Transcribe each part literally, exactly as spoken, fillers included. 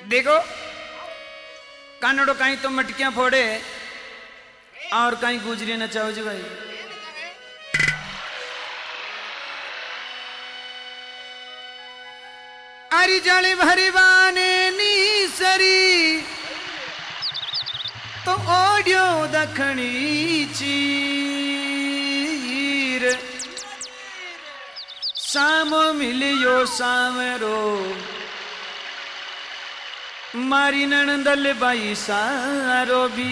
देखो कानड़ो कहीं तो मटकियां फोड़े और कहीं गुजरी न चाहो जी भाई। अरी जाली भरी बाने नी सरी तो ओडियो दखनी चीर सामो मिलियो सामरो मारी नणंदल बाई सारो भी।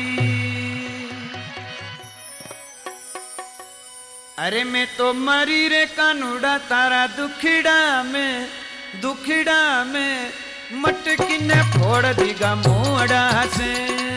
अरे मैं तो मरी रे कानूड़ा तारा दुखिड़ा में दुखिड़ा में मटकी ने फोड़ दीगा मोड़ा से।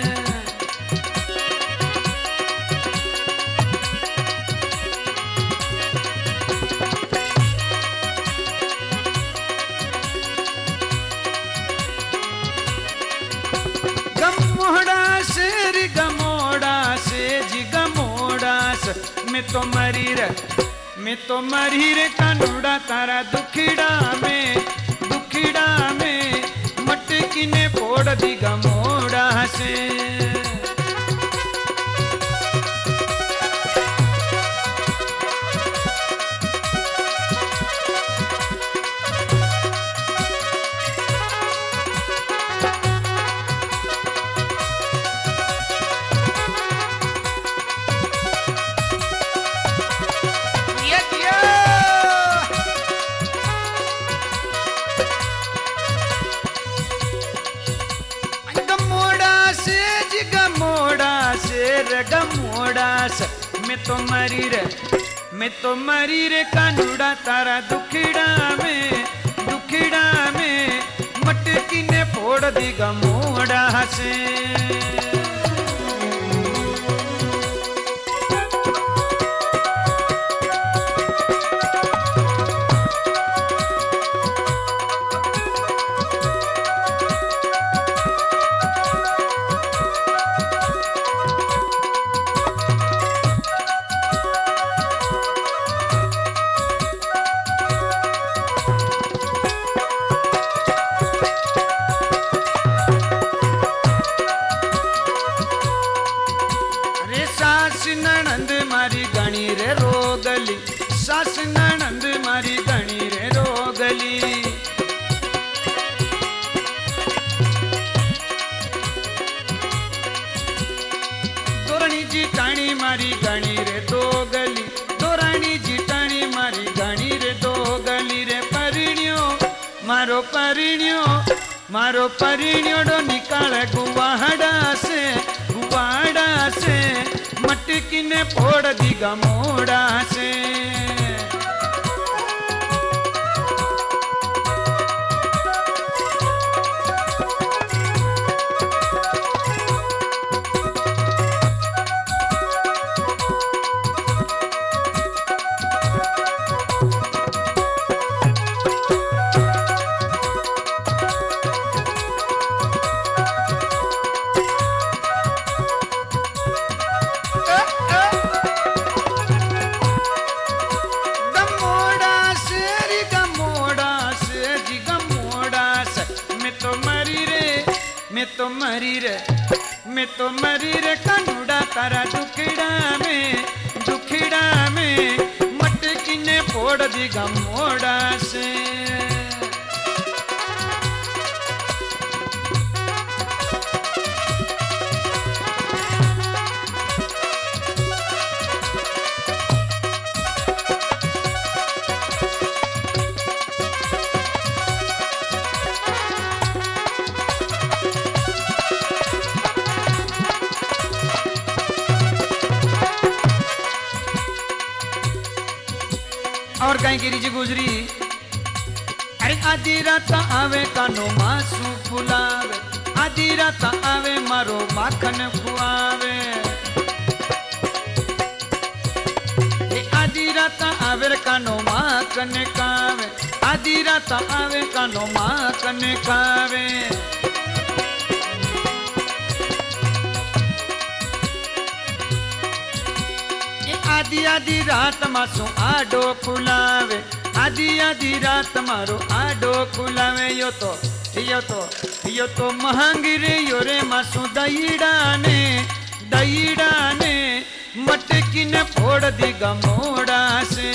गमोड़ा से रे गमोड़ा से जी गमोड़ा से मैं तो मरी रे मैं तो मरी रे कानूड़ा तारा दुखिड़ा में दुखिड़ा में मटकी ने फोड़ दी गमोड़ा से। गमोड़ा से मैं तो मरी रे मैं तो मरी रे कानूड़ा तारा दुखिड़ा में दुखिड़ा में मटकी ने फोड़ दी गमोड़ा से। ननंद मारी गणी रे रोगली सास ननंद मारी गणी रे रोगली। दोरानी जी टाणी मारी गणी रे दोगली दोरानी जी टाणी मारी गणी रे दोगली रे। परिण्यो मारो परिण्यो मारो परिण्यो डो निकाल गुवाड़ा से गुवाड़ा से मटकी ने फोड़ दी गमोड़ा से। मैं तो मरी रे मैं तो मरी रे कानूड़ा तारा दुखिड़ा में दुखिड़ा में मटकी ने फोड़ दी गमोड़ा से। और कहीं की रीजी गुजरी। अरे आधी रात आवे कानो मासू फुलावे आधी रात आवे मारो माखन खुआवे। आधी रात आवे कानो माखन खावे आधी रात आवे कानो माखन खावे। आधी आधी रात मासू आडो खुलावे आधी आधी रात मारो आडो खुलावे। यो तो यो तो यो तो महंगी रे यो रे मासू दईड़ा ने दईड़ा ने मटकी ने फोड़ दी गमोड़ा से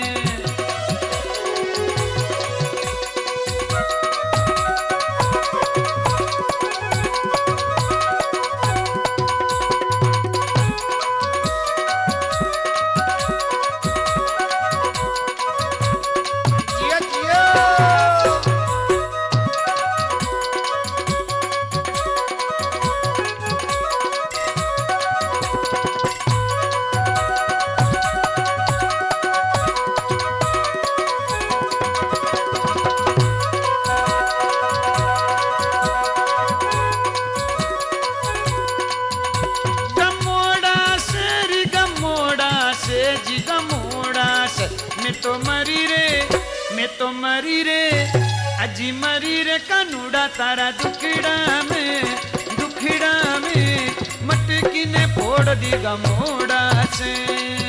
मैं तो मरी रे मैं तो मरी रे अजी मरी रे कानूड़ा तारा दुखड़ा में दुखड़ा में मटकी ने फोड़ दी गमोड़ा से